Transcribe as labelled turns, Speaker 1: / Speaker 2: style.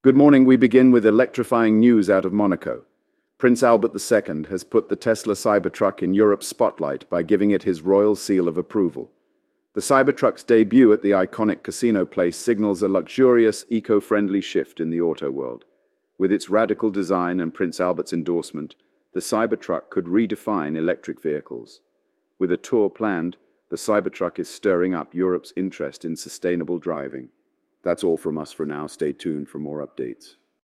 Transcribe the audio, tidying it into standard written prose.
Speaker 1: Good morning. We begin with electrifying news out of Monaco. Prince Albert II has put the Tesla Cybertruck in Europe's spotlight by giving it his royal seal of approval. The Cybertruck's debut at the iconic Casino Place signals a luxurious, eco-friendly shift in the auto world. With its radical design and Prince Albert's endorsement, the Cybertruck could redefine electric vehicles. With a tour planned, the Cybertruck is stirring up Europe's interest in sustainable driving. That's all from us for now. Stay tuned for more updates.